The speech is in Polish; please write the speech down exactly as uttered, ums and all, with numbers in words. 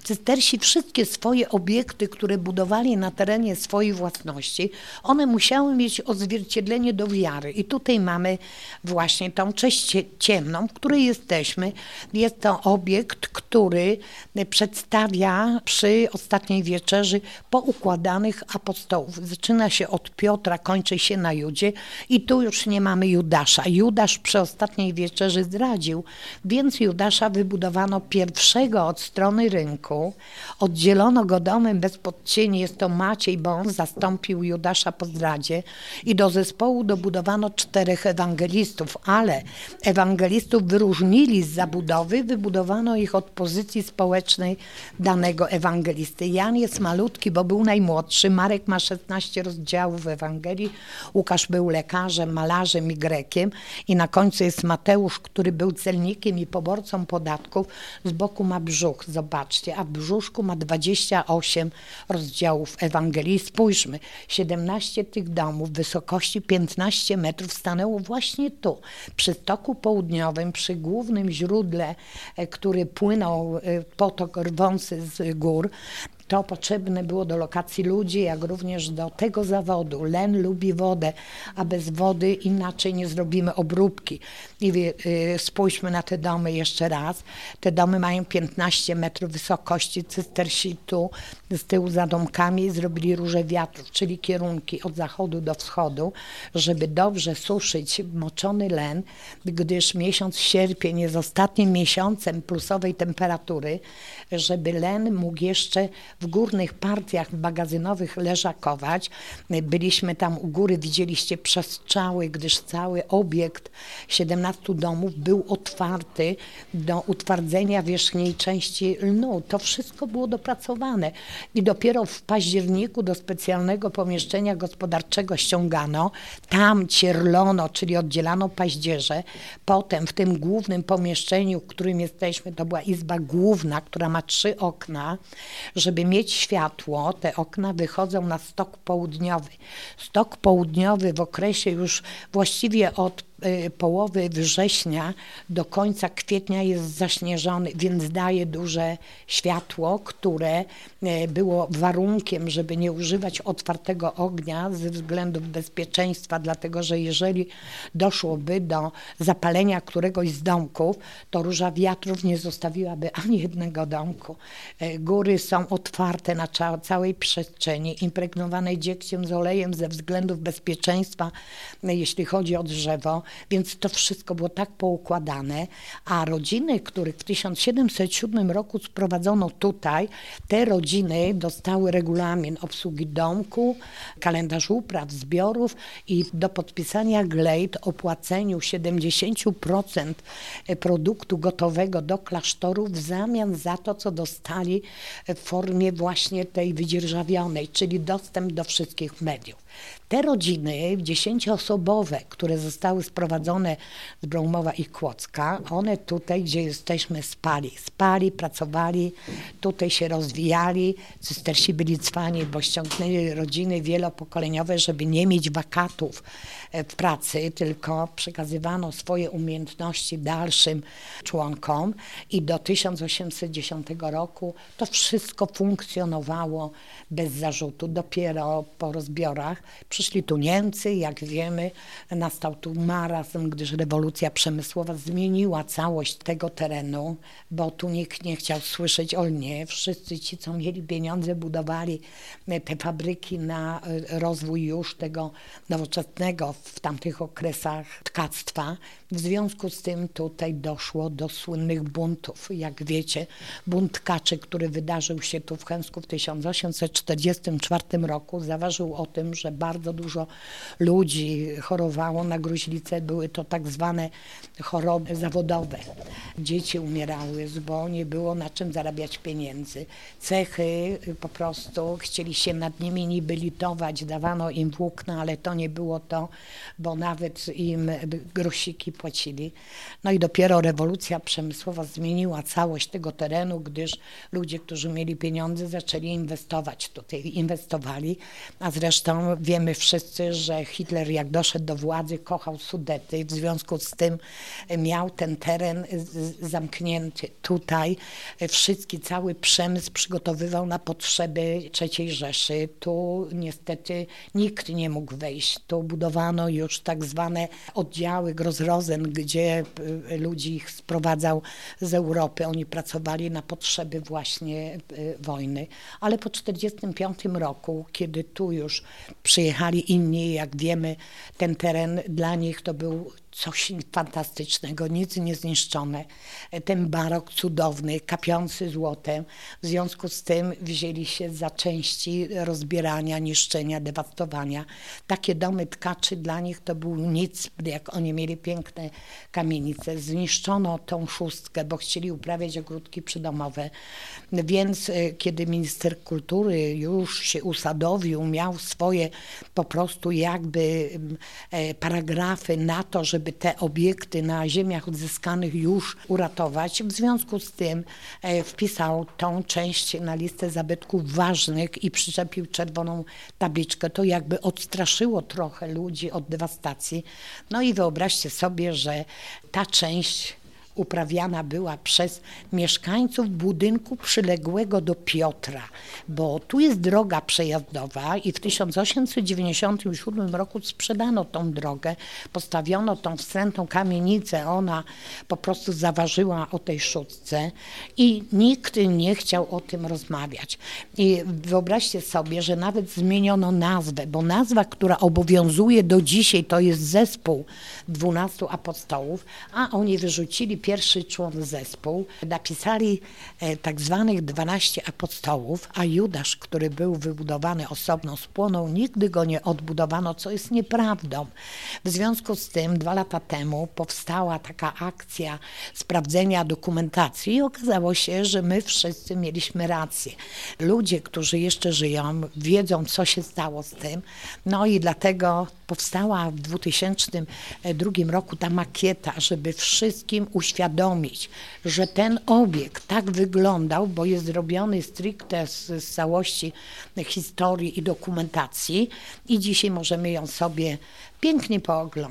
Cystersi wszystkie swoje obiekty, które budowali na terenie swojej własności, one musiały mieć odzwierciedlenie do wiary. I tutaj mamy właśnie tą cześć ciemną, w której jesteśmy. Jest to obiekt, który przedstawia przy ostatniej wieczerzy poukładanych apostołów. Zaczyna się od Piotra, kończy się na Judzie i tu już nie mamy Judasza. Judasz przy ostatniej wieczerzy zdradził, więc Judasza wybudowano pierwszego od strony rynku. Oddzielono go domem bez podcieni, jest to Maciej, bo on zastąpił Judasza po zdradzie i do zespołu dobudowano czterech ewangelistów, ale ewangelistów wyróżnili z zabudowy, wybudowano ich od pozycji społecznej danego ewangelisty. Jan jest malutki, bo był najmłodszy, Marek ma szesnaście rozdziałów Ewangelii, Łukasz był lekarzem, malarzem i Grekiem i na końcu jest Mateusz, który był celnikiem i poborcą podatków, z boku ma brzuch, zobaczcie, a w brzuszku ma dwadzieścia osiem rozdziałów Ewangelii. Spójrzmy, siedemnaście tych domów w wysokości piętnaście metrów stanęło właśnie tu, przy stoku południowym, przy głównym źródle, który płynął, potok rwący z gór. To potrzebne było do lokacji ludzi, jak również do tego zawodu. Len lubi wodę, a bez wody inaczej nie zrobimy obróbki. I yy, spójrzmy na te domy jeszcze raz. Te domy mają piętnaście metrów wysokości. Cystersi tu z tyłu za domkami zrobili róże wiatrów, czyli kierunki od zachodu do wschodu, żeby dobrze suszyć moczony len, gdyż miesiąc sierpień jest ostatnim miesiącem plusowej temperatury, żeby len mógł jeszcze w górnych partiach magazynowych leżakować. Byliśmy tam u góry, widzieliście przestrzały, gdyż cały obiekt siedemnastu domów był otwarty do utwardzenia wierzchniej części lnu. To wszystko było dopracowane i dopiero w październiku do specjalnego pomieszczenia gospodarczego ściągano. Tam cierlono, czyli oddzielano paździerze. Potem w tym głównym pomieszczeniu, w którym jesteśmy, to była izba główna, która ma trzy okna, żeby mieć światło. Te okna wychodzą na stok południowy. Stok południowy w okresie już właściwie od połowy września do końca kwietnia jest zaśnieżony, więc daje duże światło, które było warunkiem, żeby nie używać otwartego ognia ze względów bezpieczeństwa, dlatego że jeżeli doszłoby do zapalenia któregoś z domków, to róża wiatrów nie zostawiłaby ani jednego domku. Góry są otwarte na całej przestrzeni, impregnowane dziegciem z olejem ze względów bezpieczeństwa, jeśli chodzi o drzewo. Więc to wszystko było tak poukładane, a rodziny, których w tysiąc siedemset siódmym roku sprowadzono tutaj, te rodziny dostały regulamin obsługi domku, kalendarz upraw, zbiorów i do podpisania glejt o płaceniu siedemdziesiąt procent produktu gotowego do klasztoru w zamian za to, co dostali w formie właśnie tej wydzierżawionej, czyli dostęp do wszystkich mediów. Te rodziny dziesięcioosobowe, które zostały sprowadzone z Brołmowa i Kłodzka, one tutaj, gdzie jesteśmy, spali. Spali, pracowali, tutaj się rozwijali. Cystersi byli cwani, bo ściągnęli rodziny wielopokoleniowe, żeby nie mieć wakatów w pracy, tylko przekazywano swoje umiejętności dalszym członkom i do tysiąc osiemset dziesiątego roku to wszystko funkcjonowało bez zarzutu. Dopiero po rozbiorach przyszli tu Niemcy, jak wiemy, nastał tu marazm, gdyż rewolucja przemysłowa zmieniła całość tego terenu, bo tu nikt nie chciał słyszeć o lnie. Wszyscy ci, co mieli pieniądze, budowali te fabryki na rozwój już tego nowoczesnego w tamtych okresach tkactwa. W związku z tym tutaj doszło do słynnych buntów. Jak wiecie, bunt tkaczy, który wydarzył się tu w Chełmsku w tysiąc osiemset czterdziestym czwartym roku, zaważył o tym, że bardzo dużo ludzi chorowało na gruźlicę. Były to tak zwane choroby zawodowe. Dzieci umierały, bo nie było na czym zarabiać pieniędzy. Cechy po prostu chcieli się nad nimi niby litować, dawano im włókna, ale to nie było to, bo nawet im grosiki płacili. No i dopiero rewolucja przemysłowa zmieniła całość tego terenu, gdyż ludzie, którzy mieli pieniądze, zaczęli inwestować tutaj. Inwestowali, a zresztą Wiemy wszyscy, że Hitler jak doszedł do władzy, kochał Sudety, w związku z tym miał ten teren zamknięty. Tutaj wszystki, cały przemysł przygotowywał na potrzeby trzeciej Rzeszy. Tu niestety nikt nie mógł wejść. Tu budowano już tak zwane oddziały Grossrosen, gdzie ludzi ich sprowadzał z Europy. Oni pracowali na potrzeby właśnie wojny. Ale po czterdziestym piątym roku, kiedy tu już przyjechali inni, jak wiemy, ten teren dla nich to był coś fantastycznego, nic niezniszczone. Ten barok cudowny, kapiący złotem. W związku z tym wzięli się za części rozbierania, niszczenia, dewastowania. Takie domy tkaczy dla nich to był nic, jak oni mieli piękne kamienice. Zniszczono tą szóstkę, bo chcieli uprawiać ogródki przydomowe. Więc kiedy minister kultury już się usadowił, miał swoje po prostu jakby paragrafy na to, żeby te obiekty na ziemiach odzyskanych już uratować. W związku z tym wpisał tą część na listę zabytków ważnych i przyczepił czerwoną tabliczkę. To jakby odstraszyło trochę ludzi od dewastacji. No i wyobraźcie sobie, że ta część uprawiana była przez mieszkańców budynku przyległego do Piotra, bo tu jest droga przejazdowa i w tysiąc osiemset dziewięćdziesiątym siódmym roku sprzedano tą drogę, postawiono tą wstrętną kamienicę, ona po prostu zaważyła o tej szóstce i nikt nie chciał o tym rozmawiać. I wyobraźcie sobie, że nawet zmieniono nazwę, bo nazwa, która obowiązuje do dzisiaj, to jest zespół dwunastu apostołów, a oni wyrzucili pierwszy człon zespół, napisali e, tak zwanych dwanaście apostołów, a Judasz, który był wybudowany osobno, spłonął, nigdy go nie odbudowano, co jest nieprawdą. W związku z tym dwa lata temu powstała taka akcja sprawdzenia dokumentacji i okazało się, że my wszyscy mieliśmy rację. Ludzie, którzy jeszcze żyją, wiedzą, co się stało z tym, no i dlatego powstała w dwa tysiące drugim roku ta makieta, żeby wszystkim uświadomić, że ten obiekt tak wyglądał, bo jest zrobiony stricte z, z całości historii i dokumentacji i dzisiaj możemy ją sobie pięknie pooglądać.